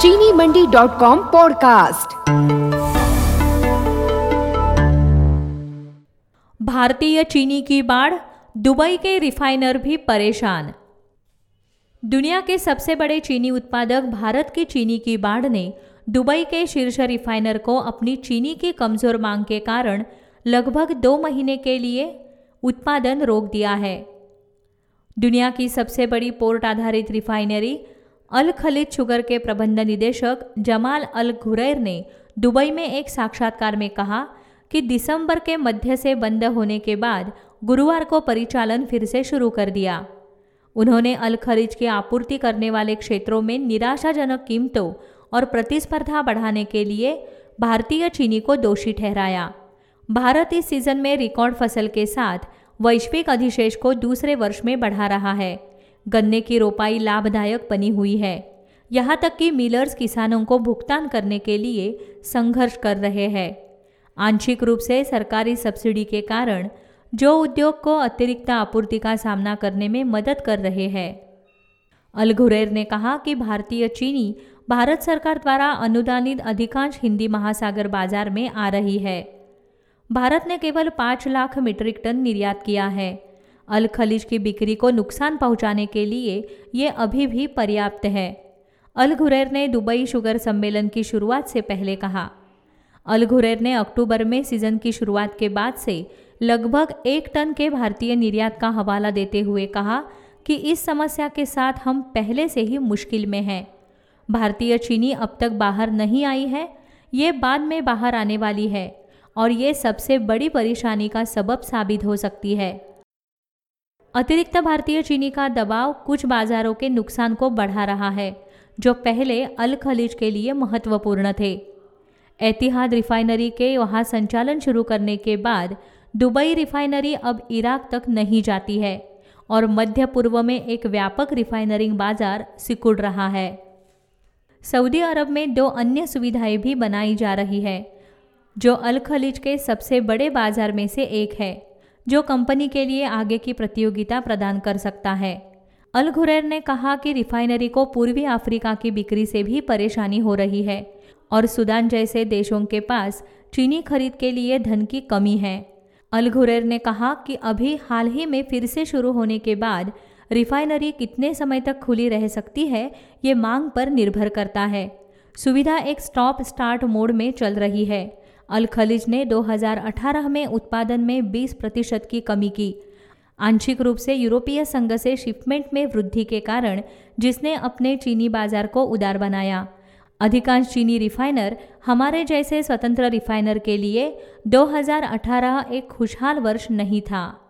चीनी मंडी.com पॉडकास्ट। भारतीय चीनी की बाढ़, दुबई के रिफाइनर भी परेशान। दुनिया के सबसे बड़े चीनी उत्पादक भारत की चीनी की बाढ़ ने दुबई के शीर्ष रिफाइनर को अपनी चीनी की कमजोर मांग के कारण लगभग 2 महीने के लिए उत्पादन रोक दिया है। दुनिया की सबसे बड़ी पोर्ट आधारित रिफाइनरी अल खलीज शुगर के प्रबंध निदेशक जमाल अल घुरैर ने दुबई में एक साक्षात्कार में कहा कि दिसंबर के मध्य से बंद होने के बाद गुरुवार को परिचालन फिर से शुरू कर दिया। उन्होंने अल खलीज की आपूर्ति करने वाले क्षेत्रों में निराशाजनक कीमतों और प्रतिस्पर्धा बढ़ाने के लिए भारतीय चीनी को दोषी ठहराया। भारत इस सीजन में रिकॉर्ड फसल के साथ वैश्विक अधिशेष को दूसरे वर्ष में बढ़ा रहा है। गन्ने की रोपाई लाभदायक बनी हुई है, यहाँ तक कि मिलर्स किसानों को भुगतान करने के लिए संघर्ष कर रहे हैं। आंशिक रूप से सरकारी सब्सिडी के कारण जो उद्योग को अतिरिक्त आपूर्ति का सामना करने में मदद कर रहे हैं। अल घुरैर ने कहा कि भारतीय चीनी भारत सरकार द्वारा अनुदानित अधिकांश हिंदी महासागर बाजार में आ रही है। भारत ने केवल 5 लाख मीट्रिक टन निर्यात किया है। अल खलीज की बिक्री को नुकसान पहुंचाने के लिए ये अभी भी पर्याप्त है, अल घुरैर ने दुबई शुगर सम्मेलन की शुरुआत से पहले कहा। अल घुरैर ने अक्टूबर में सीजन की शुरुआत के बाद से लगभग 1 टन के भारतीय निर्यात का हवाला देते हुए कहा कि इस समस्या के साथ हम पहले से ही मुश्किल में हैं। भारतीय चीनी अब तक बाहर नहीं आई है, ये बाद में बाहर आने वाली है और ये सबसे बड़ी परेशानी का सबब साबित हो सकती है। अतिरिक्त भारतीय चीनी का दबाव कुछ बाजारों के नुकसान को बढ़ा रहा है, जो पहले अल खलीज के लिए महत्वपूर्ण थे। एतिहाद रिफाइनरी के वहां संचालन शुरू करने के बाद दुबई रिफाइनरी अब इराक तक नहीं जाती है और मध्य पूर्व में एक व्यापक रिफाइनरिंग बाजार सिकुड़ रहा है। सऊदी अरब में 2 अन्य सुविधाएं भी बनाई जा रही है, जो अल खलीज के सबसे बड़े बाजार में से एक है, जो कंपनी के लिए आगे की प्रतियोगिता प्रदान कर सकता है। अल घुरैर ने कहा कि रिफाइनरी को पूर्वी अफ्रीका की बिक्री से भी परेशानी हो रही है और सूडान जैसे देशों के पास चीनी खरीद के लिए धन की कमी है। अल घुरैर ने कहा कि अभी हाल ही में फिर से शुरू होने के बाद रिफाइनरी कितने समय तक खुली रह सकती है, ये मांग पर निर्भर करता है। सुविधा एक स्टॉप स्टार्ट मोड में चल रही है। अल खलीज ने 2018 में उत्पादन में 20% की कमी की, आंशिक रूप से यूरोपीय संघ से शिपमेंट में वृद्धि के कारण, जिसने अपने चीनी बाजार को उदार बनाया। अधिकांश चीनी रिफाइनर हमारे जैसे स्वतंत्र रिफाइनर के लिए 2018 एक खुशहाल वर्ष नहीं था।